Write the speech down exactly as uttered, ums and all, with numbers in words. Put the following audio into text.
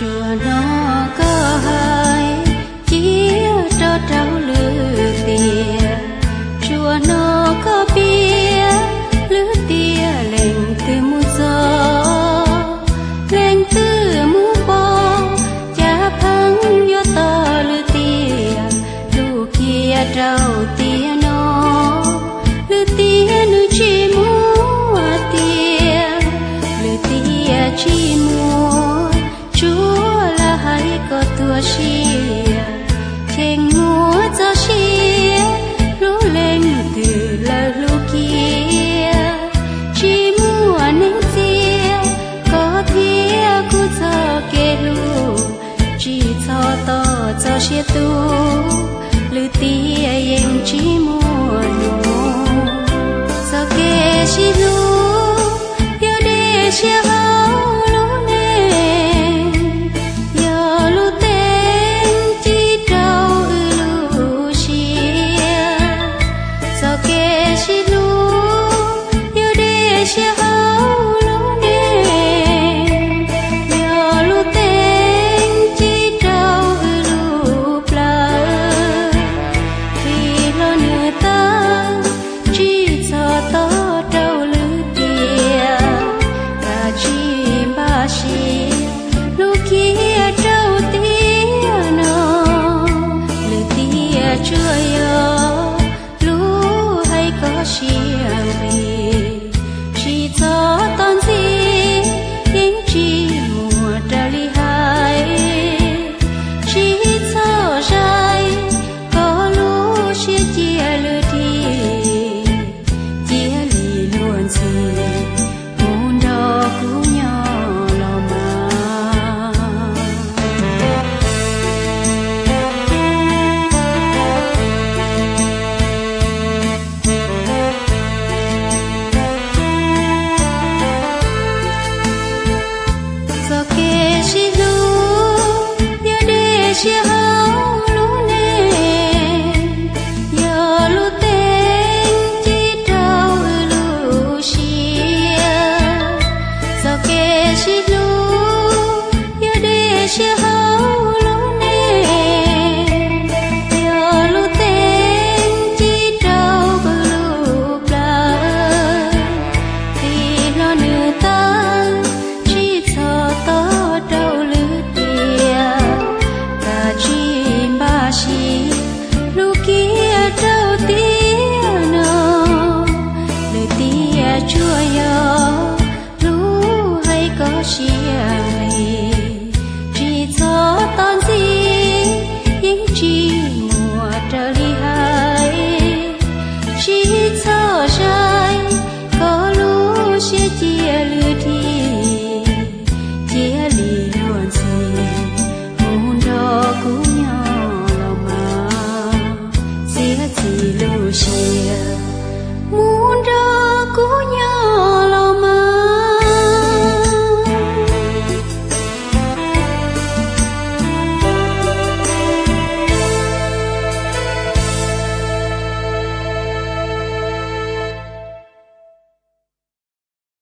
chùa nó có hai chia cho trâu lư tia chùa nó có bia lư tia lên từ mù gió lên từ mù bò cha phăng vô to lư tia lu kia trâu tia nó lư tia nữ chi mua tia lư tia chi